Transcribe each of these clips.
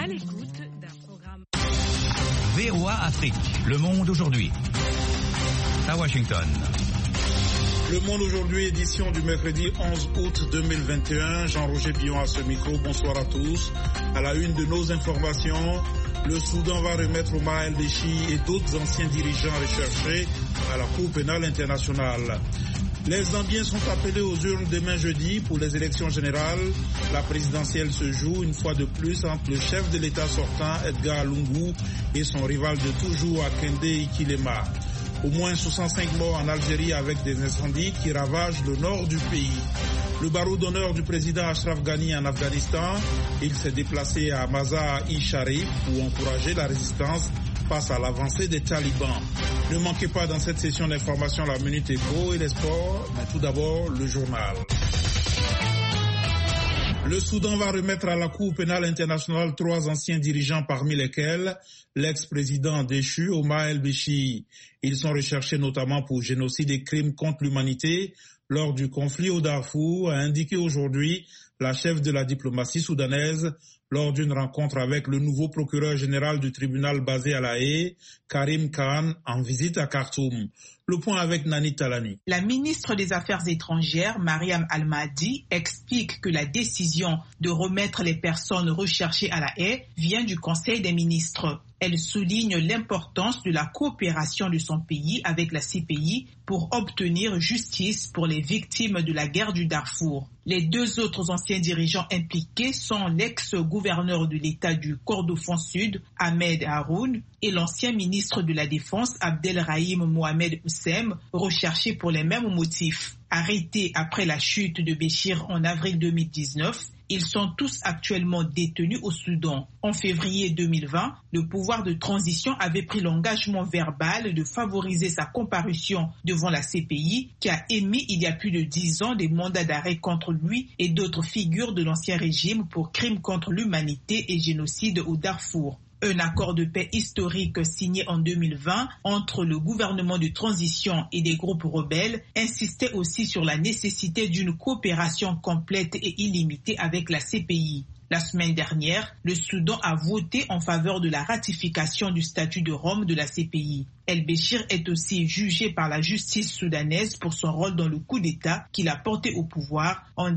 l'écoute d'un programme VOA Afrique, le monde aujourd'hui. À Washington. Le Monde aujourd'hui, édition du mercredi 11 août 2021. Jean-Roger Billon à ce micro. Bonsoir à tous. À la une de nos informations, le Soudan va remettre Omar el-Béchir et d'autres anciens dirigeants recherchés à la Cour pénale internationale. Les Zambiens sont appelés aux urnes demain jeudi pour les élections générales. La présidentielle se joue une fois de plus entre le chef de l'État sortant, Edgar Lungu, et son rival de toujours, Akende Ikilema. Au moins 65 morts en Algérie avec des incendies qui ravagent le nord du pays. Le barreau d'honneur du président Ashraf Ghani en Afghanistan, il s'est déplacé à Mazar-i-Sharif pour encourager la résistance face à l'avancée des talibans. Ne manquez pas dans cette session d'information la Minute Éco et les sports, mais tout d'abord le journal. Le Soudan va remettre à la Cour pénale internationale 3 anciens dirigeants, parmi lesquels l'ex-président déchu Omar el-Béchir. Ils sont recherchés notamment pour génocide et crimes contre l'humanité lors du conflit au Darfour, a indiqué aujourd'hui la chef de la diplomatie soudanaise lors d'une rencontre avec le nouveau procureur général du tribunal basé à La Haye, Karim Khan, en visite à Khartoum. Le point avec Nani Talani. La ministre des Affaires étrangères, Mariam Al-Mahdi, explique que la décision de remettre les personnes recherchées à La Haye vient du Conseil des ministres. Elle souligne l'importance de la coopération de son pays avec la CPI pour obtenir justice pour les victimes de la guerre du Darfour. Les 2 autres anciens dirigeants impliqués sont l'ex-gouverneur de l'État du Kordofan Sud, Ahmed Haroun, et l'ancien ministre de la Défense, Abdelrahim Mohamed Houssem, recherchés pour les mêmes motifs. Arrêtés après la chute de Béchir en avril 2019, ils sont tous actuellement détenus au Soudan. En février 2020, le pouvoir de transition avait pris l'engagement verbal de favoriser sa comparution devant la CPI, qui a émis il y a plus de 10 ans des mandats d'arrêt contre lui et d'autres figures de l'ancien régime pour crimes contre l'humanité et génocide au Darfour. Un accord de paix historique signé en 2020 entre le gouvernement de transition et des groupes rebelles insistait aussi sur la nécessité d'une coopération complète et illimitée avec la CPI. La semaine dernière, le Soudan a voté en faveur de la ratification du statut de Rome de la CPI. El-Béchir est aussi jugé par la justice soudanaise pour son rôle dans le coup d'État qu'il a porté au pouvoir en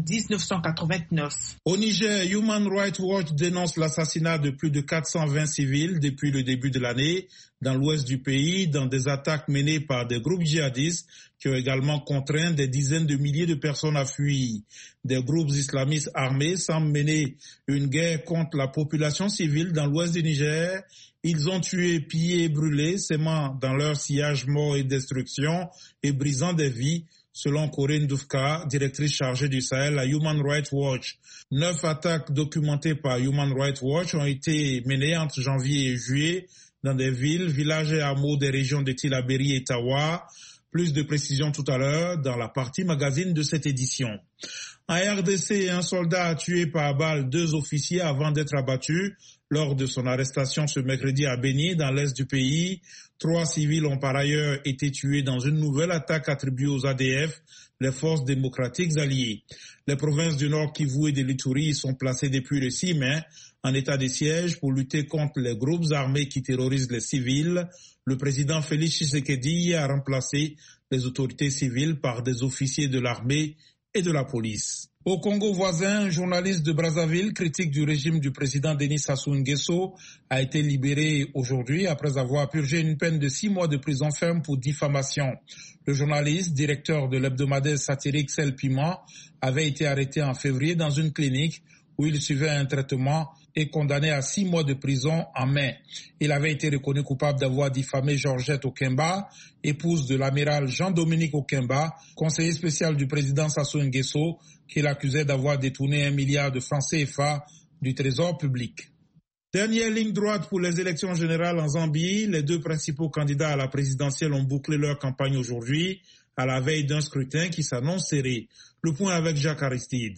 1989. Au Niger, Human Rights Watch dénonce l'assassinat de plus de 420 civils depuis le début de l'année dans l'ouest du pays, dans des attaques menées par des groupes djihadistes qui ont également contraint des dizaines de milliers de personnes à fuir. Des groupes islamistes armés semblent mener une guerre contre la population civile dans l'ouest du Niger. Ils ont tué, pillé et brûlé, sémant dans leur sillage mort et destruction et brisant des vies, selon Corinne Doufka, directrice chargée du Sahel à Human Rights Watch. 9 attaques documentées par Human Rights Watch ont été menées entre janvier et juillet dans des villes, villages et hameaux des régions de Tillabéri et Tawa. Plus de précisions tout à l'heure dans la partie magazine de cette édition. En RDC, un soldat a tué par balle 2 officiers avant d'être abattu lors de son arrestation ce mercredi à Beni, dans l'est du pays. 3 civils ont par ailleurs été tués dans une nouvelle attaque attribuée aux ADF, les forces démocratiques alliées. Les provinces du Nord Kivu et de l'Ituri sont placées depuis le 6 mai en état de siège pour lutter contre les groupes armés qui terrorisent les civils. Le président Félix Tshisekedi a remplacé les autorités civiles par des officiers de l'armée et de la police. Au Congo voisin, un journaliste de Brazzaville, critique du régime du président Denis Sassou Nguesso, a été libéré aujourd'hui après avoir purgé une peine de 6 mois de prison ferme pour diffamation. Le journaliste, directeur de l'hebdomadaire satirique Sel Piment, avait été arrêté en février dans une clinique où il suivait un traitement et condamné à 6 mois de prison en mai. Il avait été reconnu coupable d'avoir diffamé Georgette Okemba, épouse de l'amiral Jean-Dominique Okemba, conseiller spécial du président Sassou Nguesso, qu'il accusait d'avoir détourné 1 milliard de francs CFA du trésor public. Dernière ligne droite pour les élections générales en Zambie. Les 2 principaux candidats à la présidentielle ont bouclé leur campagne aujourd'hui, à la veille d'un scrutin qui s'annonce serré. Le point avec Jacques Aristide.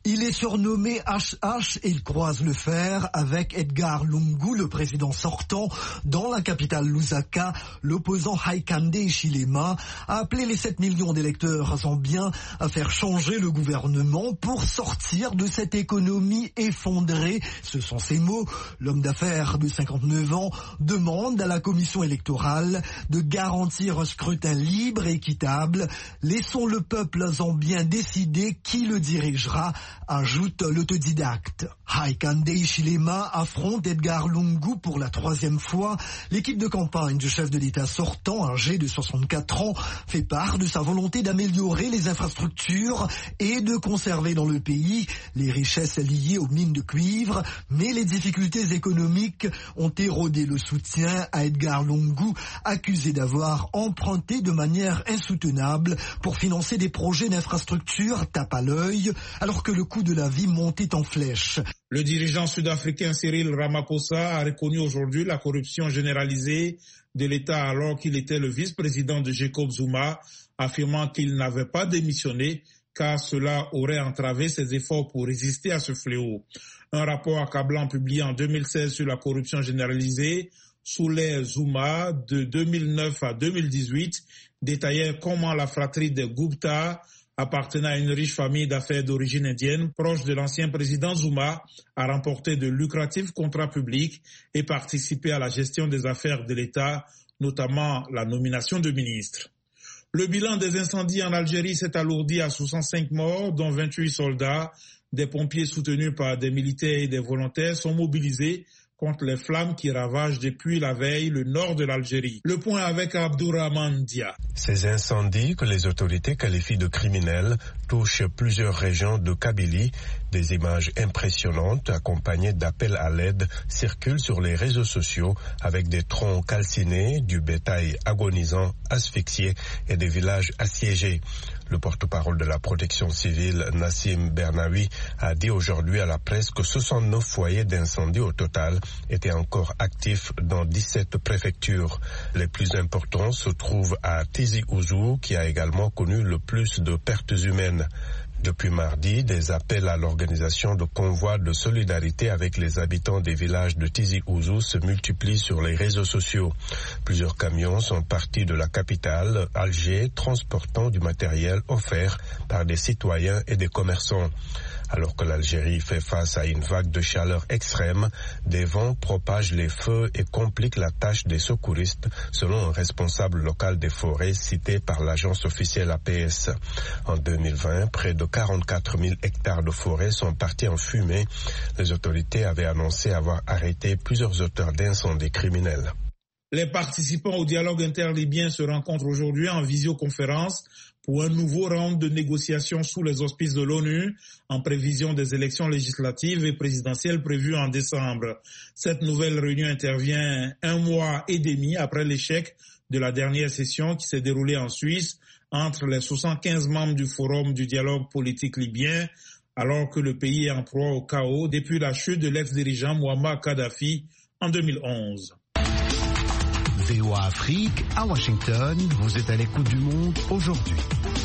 Il est surnommé HH et il croise le fer avec Edgar Lungu, le président sortant. Dans la capitale Lusaka, l'opposant Hakainde Hichilema a appelé les 7 millions d'électeurs zambiens à faire changer le gouvernement pour sortir de cette économie effondrée. Ce sont ses mots. L'homme d'affaires de 59 ans demande à la commission électorale de garantir un scrutin libre et équitable. Laissons le peuple zambien décider qui le dirigera, ajoute l'autodidacte. Hakainde Hichilema affronte Edgar Lungu pour la 3e fois. L'équipe de campagne du chef de l'État sortant, âgé de 64 ans, fait part de sa volonté d'améliorer les infrastructures et de conserver dans le pays les richesses liées aux mines de cuivre. Mais les difficultés économiques ont érodé le soutien à Edgar Lungu, accusé d'avoir emprunté de manière insoutenable pour financer des projets d'infrastructures tape à l'œil, alors que le coût de la vie montait en flèche. Le dirigeant sud-africain Cyril Ramaphosa a reconnu aujourd'hui la corruption généralisée de l'État alors qu'il était le vice-président de Jacob Zuma, affirmant qu'il n'avait pas démissionné car cela aurait entravé ses efforts pour résister à ce fléau. Un rapport accablant publié en 2016 sur la corruption généralisée sous l'ère Zuma de 2009 à 2018 détaillait comment la fratrie des Gupta, appartenant à une riche famille d'affaires d'origine indienne, proche de l'ancien président Zuma, a remporté de lucratifs contrats publics et participé à la gestion des affaires de l'État, notamment la nomination de ministres. Le bilan des incendies en Algérie s'est alourdi à 65 morts, dont 28 soldats. Des pompiers soutenus par des militaires et des volontaires sont mobilisés contre les flammes qui ravagent depuis la veille le nord de l'Algérie. Le point avec Abdourahmane Dia. Ces incendies que les autorités qualifient de criminels touchent plusieurs régions de Kabylie. Des images impressionnantes accompagnées d'appels à l'aide circulent sur les réseaux sociaux avec des troncs calcinés, du bétail agonisant, asphyxié et des villages assiégés. Le porte-parole de la protection civile, Nassim Bernaoui, a dit aujourd'hui à la presse que 69 foyers d'incendie au total étaient encore actifs dans 17 préfectures. Les plus importants se trouvent à Tizi Ouzou, qui a également connu le plus de pertes humaines. Depuis mardi, des appels à l'organisation de convois de solidarité avec les habitants des villages de Tizi Ouzou se multiplient sur les réseaux sociaux. Plusieurs camions sont partis de la capitale, Alger, transportant du matériel offert par des citoyens et des commerçants. Alors que l'Algérie fait face à une vague de chaleur extrême, des vents propagent les feux et compliquent la tâche des secouristes, selon un responsable local des forêts cité par l'agence officielle APS. En 2020, près de 44 000 hectares de forêt sont partis en fumée. Les autorités avaient annoncé avoir arrêté plusieurs auteurs d'incendies criminels. Les participants au dialogue interlibyen se rencontrent aujourd'hui en visioconférence pour un nouveau round de négociations sous les auspices de l'ONU en prévision des élections législatives et présidentielles prévues en décembre. Cette nouvelle réunion intervient 1 mois et demi après l'échec de la dernière session qui s'est déroulée en Suisse entre les 75 membres du Forum du dialogue politique libyen, alors que le pays est en proie au chaos depuis la chute de l'ex-dirigeant Muammar Kadhafi en 2011. VOA Afrique, à Washington, vous êtes à l'écoute du monde aujourd'hui.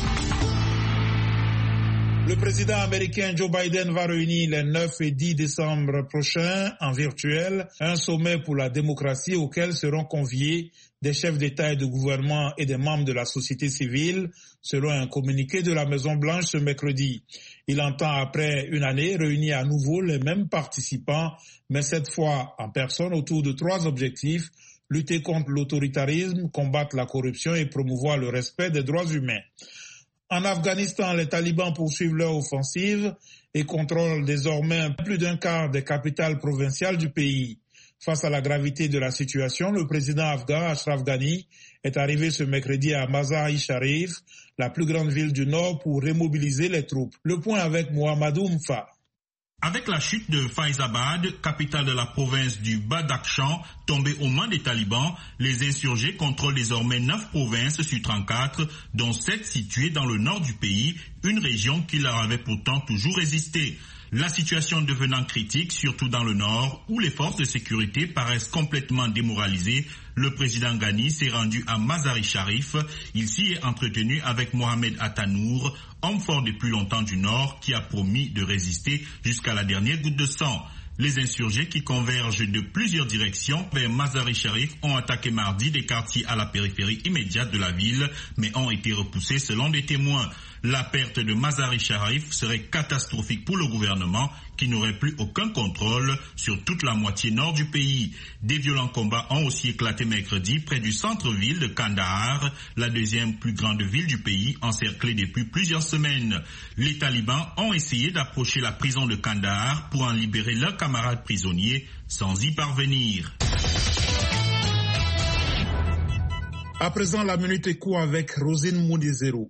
Le président américain Joe Biden va réunir les 9 et 10 décembre prochains en virtuel un sommet pour la démocratie auquel seront conviés des chefs d'État et de gouvernement et des membres de la société civile, selon un communiqué de la Maison-Blanche ce mercredi. Il entend, après une année, réunir à nouveau les mêmes participants, mais cette fois en personne autour de 3 objectifs: lutter contre l'autoritarisme, combattre la corruption et promouvoir le respect des droits humains. En Afghanistan, les talibans poursuivent leur offensive et contrôlent désormais plus d'un quart des capitales provinciales du pays. Face à la gravité de la situation, le président afghan Ashraf Ghani est arrivé ce mercredi à Mazar-i-Sharif, la plus grande ville du Nord, pour remobiliser les troupes. Le point avec Mohamedou Mfa. Avec la chute de Faizabad, capitale de la province du Badakhshan, tombée aux mains des talibans, les insurgés contrôlent désormais 9 provinces sur 34, dont 7 situées dans le nord du pays, une région qui leur avait pourtant toujours résisté. La situation devenant critique, surtout dans le nord, où les forces de sécurité paraissent complètement démoralisées, le président Ghani s'est rendu à Mazar-i-Sharif. Il s'y est entretenu avec Mohamed Attanour, homme fort depuis longtemps du nord, qui a promis de résister jusqu'à la dernière goutte de sang. Les insurgés qui convergent de plusieurs directions vers Mazar-i-Sharif ont attaqué mardi des quartiers à la périphérie immédiate de la ville, mais ont été repoussés selon des témoins. La perte de Mazar-i-Sharif serait catastrophique pour le gouvernement qui n'aurait plus aucun contrôle sur toute la moitié nord du pays. Des violents combats ont aussi éclaté mercredi près du centre-ville de Kandahar, la deuxième plus grande ville du pays, encerclée depuis plusieurs semaines. Les talibans ont essayé d'approcher la prison de Kandahar pour en libérer leurs camarades prisonniers sans y parvenir. À présent, la minute éco avec Rosine Moudizero.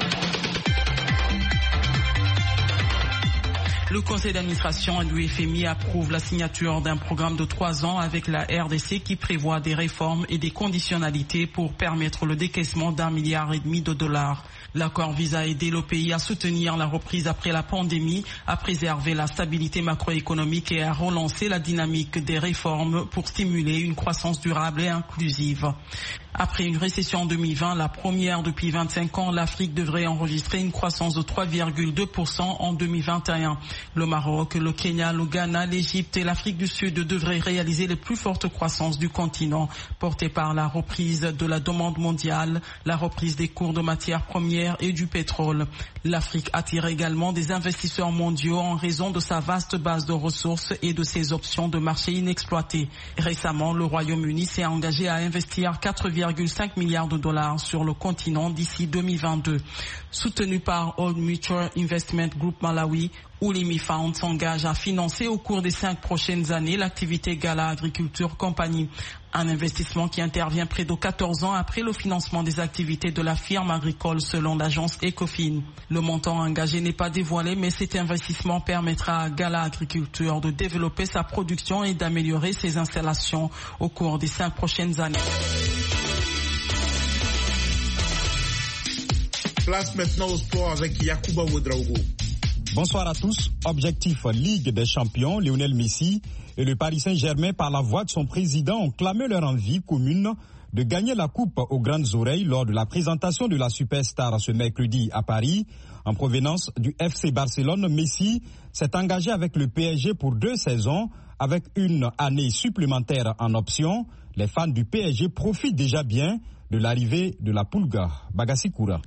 Le conseil d'administration du FMI approuve la signature d'un programme de 3 ans avec la RDC qui prévoit des réformes et des conditionnalités pour permettre le décaissement d'1,5 milliard de dollars. L'accord vise à aider le pays à soutenir la reprise après la pandémie, à préserver la stabilité macroéconomique et à relancer la dynamique des réformes pour stimuler une croissance durable et inclusive. Après une récession en 2020, la première depuis 25 ans, l'Afrique devrait enregistrer une croissance de 3,2% en 2021. Le Maroc, le Kenya, le Ghana, l'Égypte et l'Afrique du Sud devraient réaliser les plus fortes croissances du continent, portées par la reprise de la demande mondiale, la reprise des cours de matières premières et du pétrole. L'Afrique attire également des investisseurs mondiaux en raison de sa vaste base de ressources et de ses options de marché inexploitées. Récemment, le Royaume-Uni s'est engagé à investir 4,5 milliards de dollars sur le continent d'ici 2022. Soutenu par Old Mutual Investment Group Malawi, Ulimi Fund s'engage à financer au cours des 5 prochaines années l'activité Gala Agriculture Company. Un investissement qui intervient près de 14 ans après le financement des activités de la firme agricole selon l'agence Ecofin. Le montant engagé n'est pas dévoilé, mais cet investissement permettra à Gala Agriculture de développer sa production et d'améliorer ses installations au cours des 5 prochaines années. Place maintenant au sport avec Yacouba Ouedraogo. Bonsoir à tous. Objectif Ligue des Champions, Lionel Messi et le Paris Saint-Germain, par la voix de son président, ont clamé leur envie commune de gagner la coupe aux grandes oreilles lors de la présentation de la superstar ce mercredi à Paris. En provenance du FC Barcelone, Messi s'est engagé avec le PSG pour 2 saisons avec une année supplémentaire en option. Les fans du PSG profitent déjà bien de l'arrivée de la Pulga. Bagassi Koura.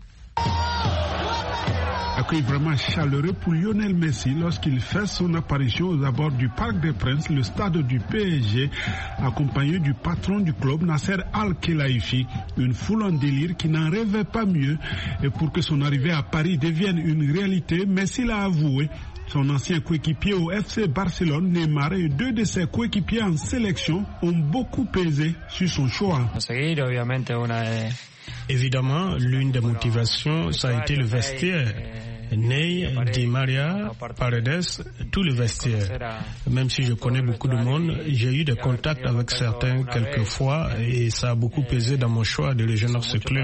Accueil vraiment chaleureux pour Lionel Messi lorsqu'il fait son apparition aux abords du Parc des Princes, le stade du PSG, accompagné du patron du club, Nasser Al-Khelaifi. Une foule en délire qui n'en rêvait pas mieux. Et pour que son arrivée à Paris devienne une réalité, Messi l'a avoué. Son ancien coéquipier au FC Barcelone, Neymar, et 2 de ses coéquipiers en sélection ont beaucoup pesé sur son choix. Évidemment, l'une des motivations, ça a été le vestiaire. Ney, Di Maria, Paredes, tout le vestiaire. Même si je connais beaucoup de monde, j'ai eu des contacts avec certains quelquefois et ça a beaucoup pesé dans mon choix de rejoindre ce club.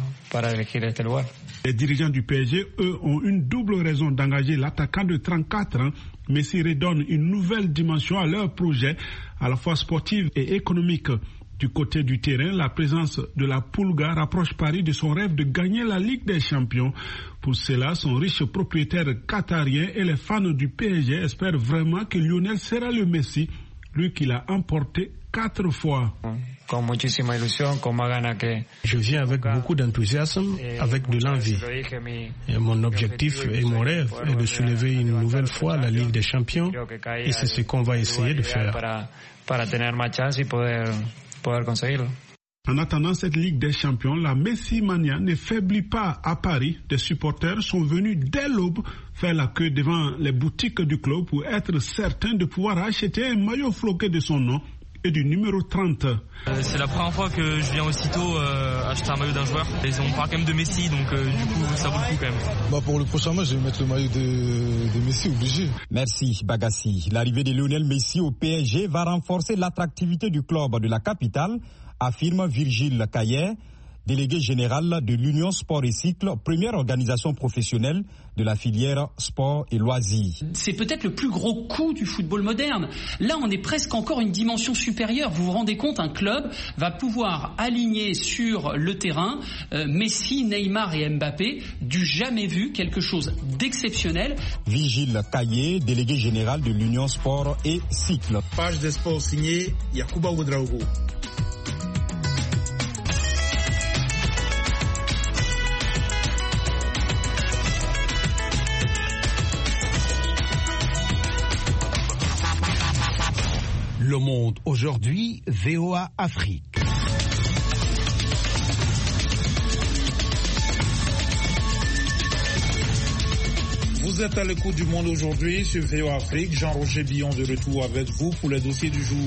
Les dirigeants du PSG, eux, ont une double raison d'engager l'attaquant de 34 ans. Messi redonne une nouvelle dimension à leur projet, à la fois sportive et économique. Du côté du terrain, la présence de la Pulga rapproche Paris de son rêve de gagner la Ligue des Champions. Pour cela, son riche propriétaire qatarien et les fans du PSG espèrent vraiment que Lionel sera le Messi, lui qui l'a emporté 4 fois. Je viens avec beaucoup d'enthousiasme, avec de l'envie. Et mon objectif et mon rêve est de soulever une nouvelle fois la Ligue des Champions et c'est ce qu'on va essayer de faire. En attendant cette Ligue des Champions, la Messi Mania ne faiblit pas à Paris. Des supporters sont venus dès l'aube faire la queue devant les boutiques du club pour être certains de pouvoir acheter un maillot floqué de son nom et du numéro 30. C'est la première fois que je viens aussitôt acheter un maillot d'un joueur. On parle quand même de Messi, donc du coup ça vaut le coup quand même. Pour le prochain match, je vais mettre le maillot de Messi, obligé. Merci Bagassi. L'arrivée de Lionel Messi au PSG va renforcer l'attractivité du club de la capitale, affirme Virgile Caillet. délégué général de l'Union Sport et Cycle, première organisation professionnelle de la filière sport et loisirs. C'est peut-être le plus gros coup du football moderne. Là, on est presque encore une dimension supérieure. Vous vous rendez compte, un club va pouvoir aligner sur le terrain Messi, Neymar et Mbappé, du jamais vu, quelque chose d'exceptionnel. Vigile Kaye, délégué général de l'Union Sport et Cycle. Page des sports signée Yacouba Ouedraogo. Le Monde aujourd'hui, VOA Afrique. Vous êtes à l'écoute du Monde aujourd'hui sur VOA Afrique. Jean-Roger Billon de retour avec vous pour les dossiers du jour.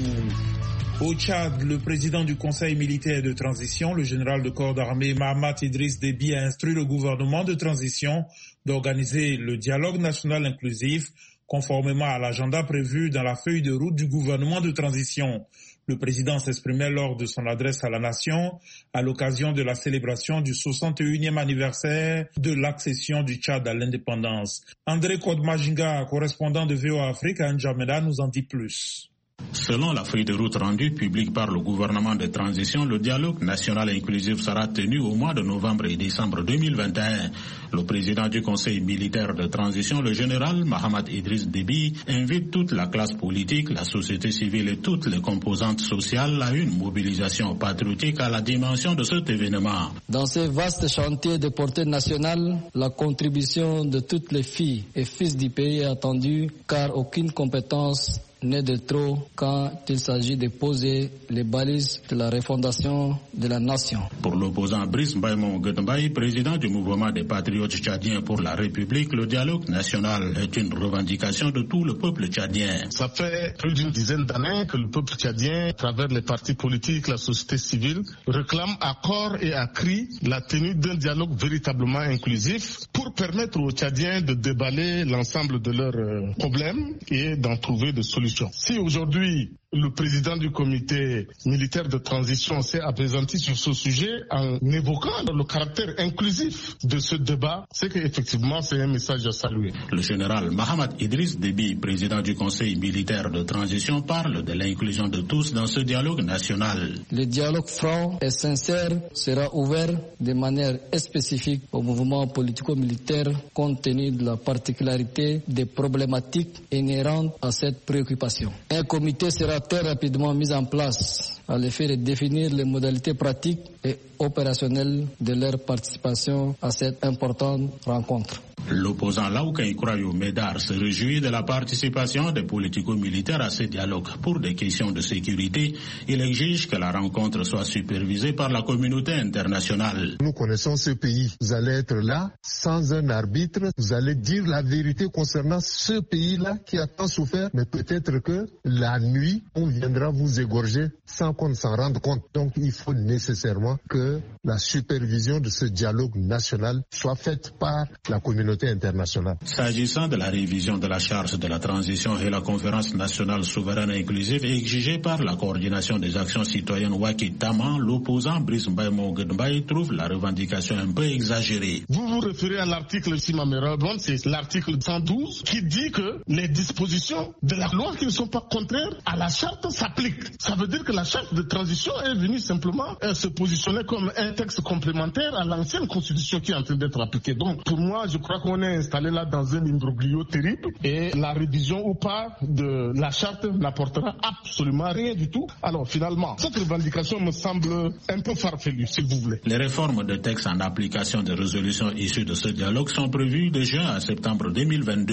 Au Tchad, le président du Conseil militaire de transition, le général de corps d'armée Mahamat Idriss Déby, a instruit le gouvernement de transition d'organiser le dialogue national inclusif conformément à l'agenda prévu dans la feuille de route du gouvernement de transition. Le président s'exprimait lors de son adresse à la nation à l'occasion de la célébration du 61e anniversaire de l'accession du Tchad à l'indépendance. André Kodmajinga, correspondant de VOA Afrique à N'Djamena, nous en dit plus. Selon la feuille de route rendue publique par le gouvernement de transition, le dialogue national inclusif sera tenu au mois de novembre et décembre 2021. Le président du Conseil militaire de transition, le général Mahamat Idriss Déby, invite toute la classe politique, la société civile et toutes les composantes sociales à une mobilisation patriotique à la dimension de cet événement. Dans ce vaste chantier de portée nationale, la contribution de toutes les filles et fils du pays est attendue car aucune compétence n'est de trop quand il s'agit de poser les balises de la refondation de la nation. Pour l'opposant Brice Mbaïmon Guetmbaï, président du mouvement des patriotes tchadiens pour la République, le dialogue national est une revendication de tout le peuple tchadien. Ça fait plus d'une dizaine d'années que le peuple tchadien, à travers les partis politiques, la société civile, réclame à corps et à cri la tenue d'un dialogue véritablement inclusif pour permettre aux Tchadiens de déballer l'ensemble de leurs problèmes et d'en trouver des solutions. Si aujourd'hui le président du comité militaire de transition s'est apaisanti sur ce sujet en évoquant le caractère inclusif de ce débat, c'est qu'effectivement c'est un message à saluer. Le général Mahamat Idriss Déby, président du conseil militaire de transition, parle de l'inclusion de tous dans ce dialogue national. Le dialogue franc et sincère sera ouvert de manière spécifique au mouvement politico-militaire compte tenu de la particularité des problématiques inhérentes à cette préoccupation. Un comité sera très rapidement mise en place à l'effet de définir les modalités pratiques et opérationnelles de leur participation à cette importante rencontre. L'opposant Laouka Ikrayo Médar se réjouit de la participation des politico-militaires à ce dialogue. Pour des questions de sécurité, il exige que la rencontre soit supervisée par la communauté internationale. Nous connaissons ce pays. Vous allez être là, sans un arbitre. Vous allez dire la vérité concernant ce pays-là qui a tant souffert. Mais peut-être que la nuit, on viendra vous égorger sans qu'on s'en rende compte. Donc il faut nécessairement que la supervision de ce dialogue national soit faite par la communauté internationale. S'agissant de la révision de la charte de la transition et la conférence nationale souveraine et inclusive exigée par la coordination des actions citoyennes Waki Taman, l'opposant Brice Mbaïmon Guetmbaï trouve la revendication un peu exagérée. Vous vous référez à l'article Simamera-Bon, c'est l'article 112 qui dit que les dispositions de la loi qui ne sont pas contraires à la charte s'appliquent. Ça veut dire que la charte de transition est venue simplement se positionner comme un texte complémentaire à l'ancienne constitution qui est en train d'être appliquée. Donc pour moi, je crois qu'on est installé là dans un imbroglio terrible et la révision ou pas de la charte n'apportera absolument rien du tout. Alors finalement, cette revendication me semble un peu farfelue, s'il vous plaît. Les réformes de textes en application des résolutions issues de ce dialogue sont prévues de juin à septembre 2022.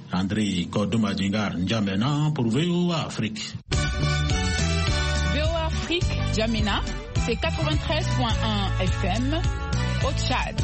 André Kodomadingar N'Djamena pour VOA Afrique. VOA Afrique, N'Djamena, c'est 93.1 FM au Tchad.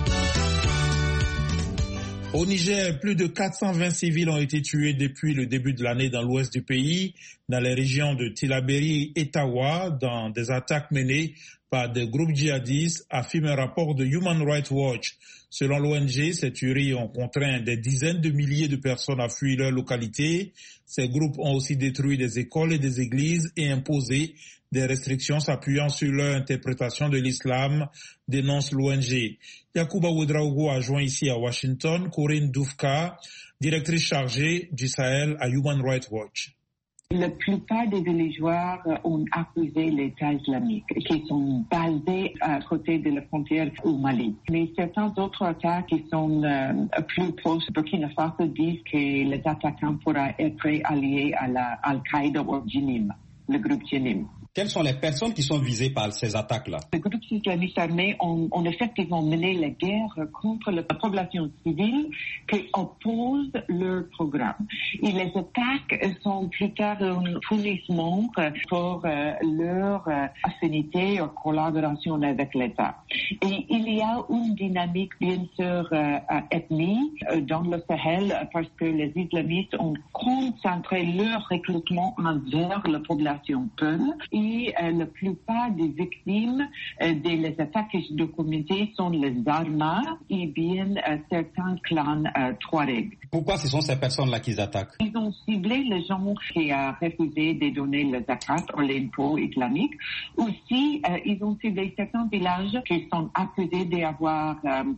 Au Niger, plus de 420 civils ont été tués depuis le début de l'année dans l'ouest du pays, dans les régions de Tillabéri et Tawa, dans des attaques menées par des groupes djihadistes, affirme un rapport de Human Rights Watch. Selon l'ONG, ces tueries ont contraint des dizaines de milliers de personnes à fuir leur localité. Ces groupes ont aussi détruit des écoles et des églises et imposé des restrictions s'appuyant sur leur interprétation de l'islam, dénonce l'ONG. Yacouba Ouedraogo a joint ici à Washington Corinne Doufka, directrice chargée du Sahel à Human Rights Watch. La plupart des villageois ont accusé l'État islamique, qui sont basés à côté de la frontière au Mali. Mais certains autres attaques qui sont plus proches de Burkina Faso disent que les attaquants pourraient être alliés à la Al-Qaïda ou Jinim, le groupe Jinim. Quelles sont les personnes qui sont visées par ces attaques-là? Les groupes islamistes armés ont effectivement mené la guerre contre la population civile qui oppose leur programme. Et les attaques sont plus tard un punissement pour leur affinité ou collaboration avec l'État. Et il y a une dynamique, bien sûr, ethnique dans le Sahel parce que les islamistes ont concentré leur recrutement envers la population peule. Et la plupart des victimes des attaques documentées sont les Armas et bien certains clans Touareg. Pourquoi ce sont ces personnes-là qu'ils attaquent? Ils ont ciblé les gens qui ont refusé de donner le zakat ou l'impôt islamique. Aussi, ils ont ciblé certains villages qui sont accusés d'avoir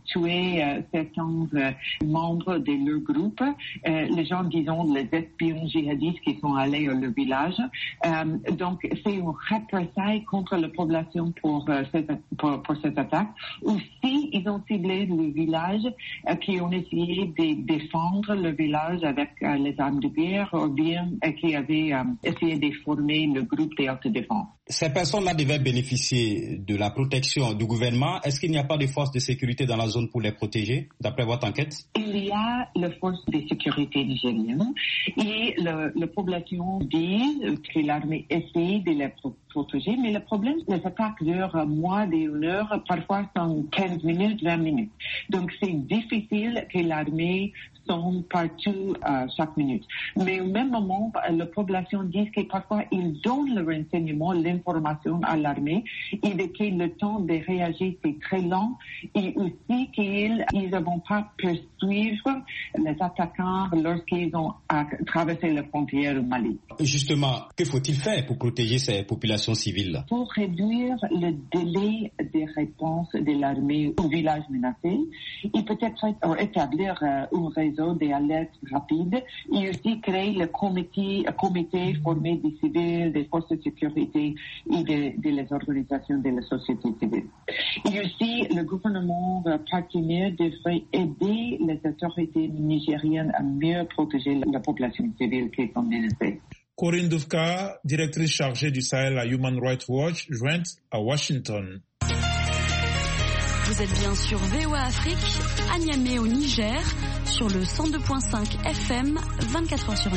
tué certains membres de leur groupe. Les gens, disons, les espions djihadistes qui sont allés au village. Donc, c'est une représailles contre la population pour cette attaque. Aussi, ils ont ciblé le village qui ont essayé de défendre le village avec les armes de guerre ou bien qui avaient essayé de former le groupe d'autodéfense. Ces personnes-là devaient bénéficier de la protection du gouvernement. Est-ce qu'il n'y a pas de forces de sécurité dans la zone pour les protéger, d'après votre enquête? Il y a la force de sécurité nigérienne et la population dit que l'armée essaie de les protéger, mais le problème, les attaques durent moins d'une heure, parfois sont 15 minutes, 20 minutes. Donc c'est difficile que l'armée sont partout chaque minute. Mais au même moment, la population dit que parfois ils donnent le renseignement, l'information à l'armée et que le temps de réagir c'est très lent et aussi qu'ils ne vont pas poursuivre les attaquants lorsqu'ils ont traversé la frontière au Mali. Justement, que faut-il faire pour protéger ces populations civiles? Pour réduire le délai de réponse de l'armée au village menacé, et peut-être établir un réseau des alertes rapides et aussi créer le comité formé des civils, des forces de sécurité et de les organisations de la société civile. Et aussi, le gouvernement partenaire devrait aider les autorités nigériennes à mieux protéger la population civile qui est menacée. Corinne Doufka, directrice chargée du Sahel à Human Rights Watch, jointe à Washington. Vous êtes bien sur VOA Afrique, à Niamey au Niger, sur le 102.5 FM, 24h sur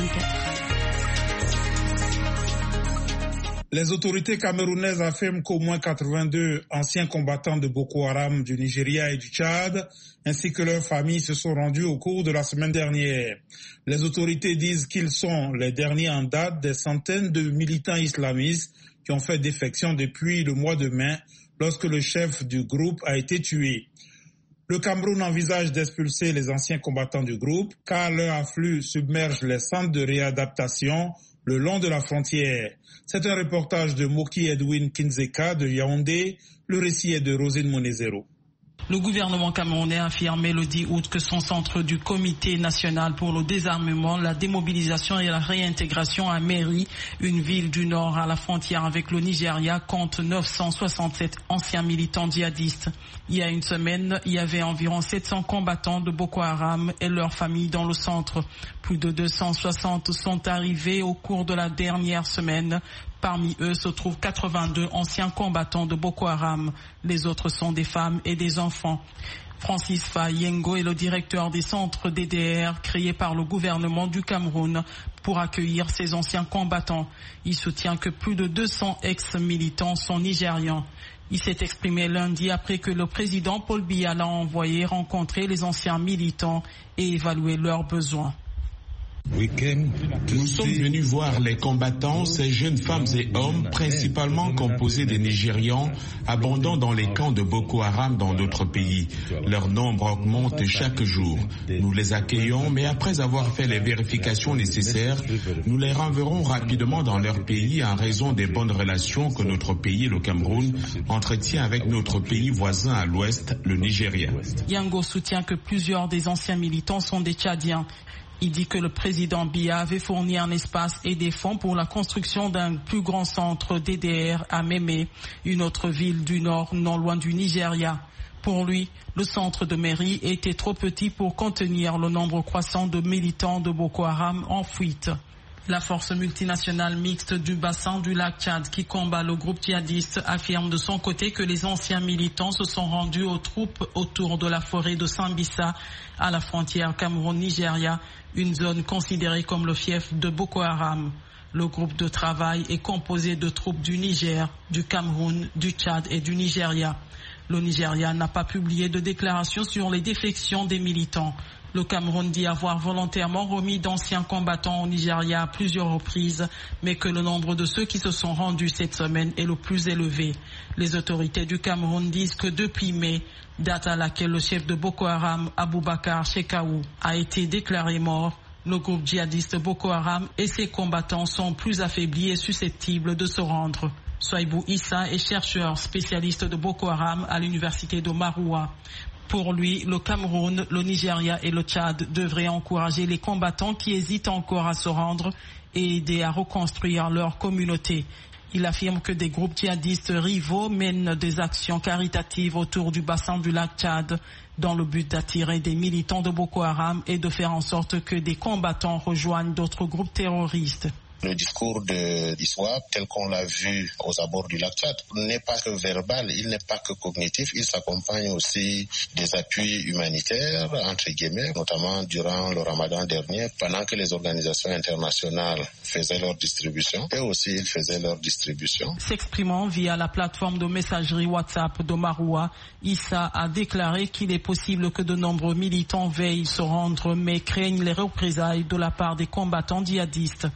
24. Les autorités camerounaises affirment qu'au moins 82 anciens combattants de Boko Haram du Nigeria et du Tchad, ainsi que leurs familles, se sont rendus au cours de la semaine dernière. Les autorités disent qu'ils sont les derniers en date des centaines de militants islamistes qui ont fait défection depuis le mois de mai, lorsque le chef du groupe a été tué. Le Cameroun envisage d'expulser les anciens combattants du groupe car leur afflux submerge les centres de réadaptation le long de la frontière. C'est un reportage de Moki Edwin Kinzeka de Yaoundé. Le récit est de Rosine Monezero. Le gouvernement camerounais a affirmé le 10 août que son centre du Comité national pour le désarmement, la démobilisation et la réintégration à Méry, une ville du nord à la frontière avec le Nigeria, compte 967 anciens militants djihadistes. Il y a une semaine, il y avait environ 700 combattants de Boko Haram et leurs familles dans le centre. Plus de 260 sont arrivés au cours de la dernière semaine. Parmi eux se trouvent 82 anciens combattants de Boko Haram. Les autres sont des femmes et des enfants. Francis Fayengo est le directeur des centres DDR créés par le gouvernement du Cameroun pour accueillir ces anciens combattants. Il soutient que plus de 200 ex-militants sont nigérians. Il s'est exprimé lundi après que le président Paul Biya l'a envoyé rencontrer les anciens militants et évaluer leurs besoins. Nous sommes venus voir les combattants, ces jeunes femmes et hommes, principalement composés des Nigérians, abondants dans les camps de Boko Haram dans d'autres pays. Leur nombre augmente chaque jour. Nous les accueillons, mais après avoir fait les vérifications nécessaires, nous les renverrons rapidement dans leur pays en raison des bonnes relations que notre pays, le Cameroun, entretient avec notre pays voisin à l'ouest, le Nigeria. Yango soutient que plusieurs des anciens militants sont des Tchadiens. Il dit que le président Biya avait fourni un espace et des fonds pour la construction d'un plus grand centre DDR à Mémé, une autre ville du nord non loin du Nigeria. Pour lui, le centre de mairie était trop petit pour contenir le nombre croissant de militants de Boko Haram en fuite. La force multinationale mixte du bassin du lac Tchad qui combat le groupe djihadiste affirme de son côté que les anciens militants se sont rendus aux troupes autour de la forêt de Sambisa à la frontière Cameroun-Nigeria, une zone considérée comme le fief de Boko Haram. Le groupe de travail est composé de troupes du Niger, du Cameroun, du Tchad et du Nigeria. Le Nigeria n'a pas publié de déclaration sur les défections des militants. Le Cameroun dit avoir volontairement remis d'anciens combattants au Nigeria à plusieurs reprises, mais que le nombre de ceux qui se sont rendus cette semaine est le plus élevé. Les autorités du Cameroun disent que depuis mai, date à laquelle le chef de Boko Haram, Aboubakar Shekau, a été déclaré mort, le groupe djihadiste Boko Haram et ses combattants sont plus affaiblis et susceptibles de se rendre. Souaibou Issa est chercheur spécialiste de Boko Haram à l'université de Maroua. Pour lui, le Cameroun, le Nigeria et le Tchad devraient encourager les combattants qui hésitent encore à se rendre et aider à reconstruire leur communauté. Il affirme que des groupes djihadistes rivaux mènent des actions caritatives autour du bassin du lac Tchad dans le but d'attirer des militants de Boko Haram et de faire en sorte que des combattants rejoignent d'autres groupes terroristes. Le discours d'Iswap, tel qu'on l'a vu aux abords du lac Tchad, n'est pas que verbal, il n'est pas que cognitif, il s'accompagne aussi des appuis humanitaires, entre guillemets, notamment durant le Ramadan dernier, pendant que les organisations internationales faisaient leur distribution, eux aussi ils faisaient leur distribution. S'exprimant via la plateforme de messagerie WhatsApp de Maroua, Issa a déclaré qu'il est possible que de nombreux militants veillent se rendre, mais craignent les représailles de la part des combattants djihadistes.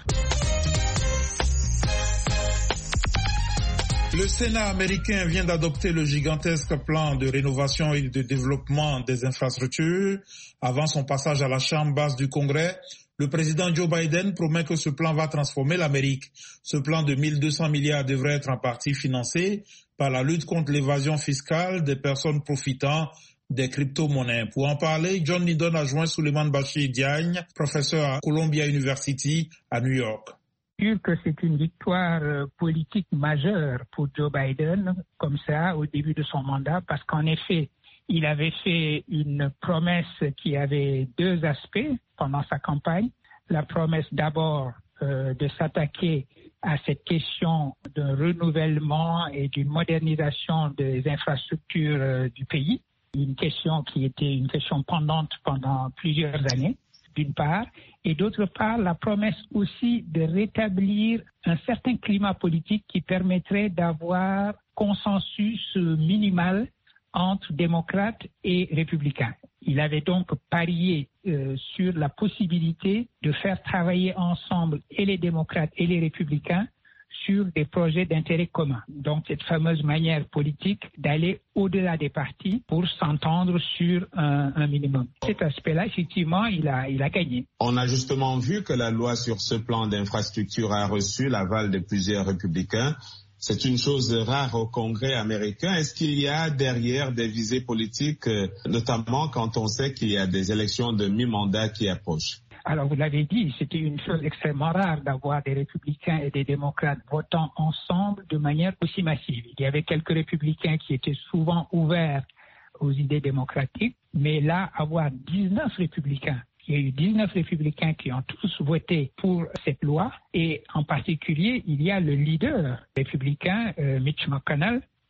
Le Sénat américain vient d'adopter le gigantesque plan de rénovation et de développement des infrastructures. Avant son passage à la Chambre basse du Congrès, le président Joe Biden promet que ce plan va transformer l'Amérique. Ce plan de 1200 milliards devrait être en partie financé par la lutte contre l'évasion fiscale des personnes profitant des crypto-monnaies. Pour en parler, John Lydon a joint Souleymane Bachir Diagne, professeur à Columbia University à New York. Que c'est une victoire politique majeure pour Joe Biden, comme ça, au début de son mandat, parce qu'en effet, il avait fait une promesse qui avait deux aspects pendant sa campagne. La promesse d'abord de s'attaquer à cette question d'un renouvellement et d'une modernisation des infrastructures du pays, une question qui était une question pendante pendant plusieurs années, d'une part, et d'autre part, la promesse aussi de rétablir un certain climat politique qui permettrait d'avoir consensus minimal entre démocrates et républicains. Il avait donc parié sur la possibilité de faire travailler ensemble et les démocrates et les républicains sur des projets d'intérêt commun. Donc cette fameuse manière politique d'aller au-delà des partis pour s'entendre sur un minimum. Cet aspect-là, effectivement, il a gagné. On a justement vu que la loi sur ce plan d'infrastructure a reçu l'aval de plusieurs républicains. C'est une chose rare au Congrès américain. Est-ce qu'il y a derrière des visées politiques, notamment quand on sait qu'il y a des élections de mi-mandat qui approchent? Alors, vous l'avez dit, c'était une chose extrêmement rare d'avoir des républicains et des démocrates votant ensemble de manière aussi massive. Il y avait quelques républicains qui étaient souvent ouverts aux idées démocratiques, mais là, avoir 19 républicains, il y a eu 19 républicains qui ont tous voté pour cette loi, et en particulier, il y a le leader républicain, Mitch McConnell,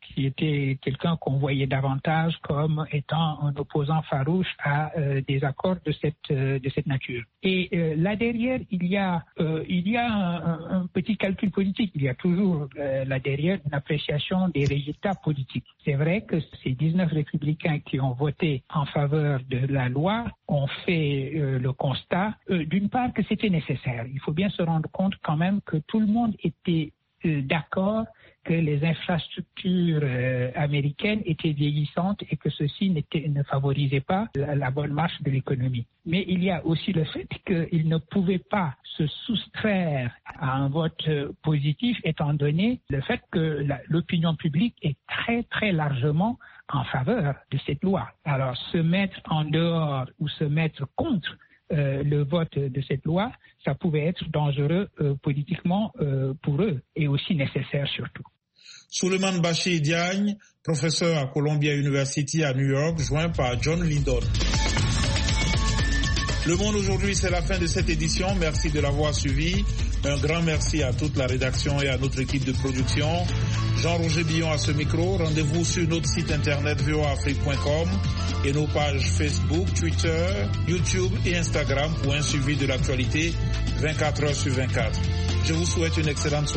était quelqu'un qu'on voyait davantage comme étant un opposant farouche à des accords de cette nature. Et là derrière, il y a un petit calcul politique. Il y a toujours là derrière une appréciation des résultats politiques. C'est vrai que ces 19 républicains qui ont voté en faveur de la loi ont fait le constat, d'une part, que c'était nécessaire. Il faut bien se rendre compte quand même que tout le monde était d'accord que les infrastructures américaines étaient vieillissantes et que ceci ne favorisait pas la bonne marche de l'économie. Mais il y a aussi le fait qu'ils ne pouvaient pas se soustraire à un vote positif étant donné le fait que l'opinion publique est très très largement en faveur de cette loi. Alors se mettre en dehors ou se mettre contre le vote de cette loi, ça pouvait être dangereux politiquement pour eux et aussi nécessaire surtout. Souleymane Bachir Diagne, professeur à Columbia University à New York, joint par John Lindon. Le Monde aujourd'hui, c'est la fin de cette édition. Merci de l'avoir suivi. Un grand merci à toute la rédaction et à notre équipe de production. Jean-Roger Billon à ce micro. Rendez-vous sur notre site internet voaafrique.com et nos pages Facebook, Twitter, YouTube et Instagram pour un suivi de l'actualité 24 heures sur 24. Je vous souhaite une excellente soirée.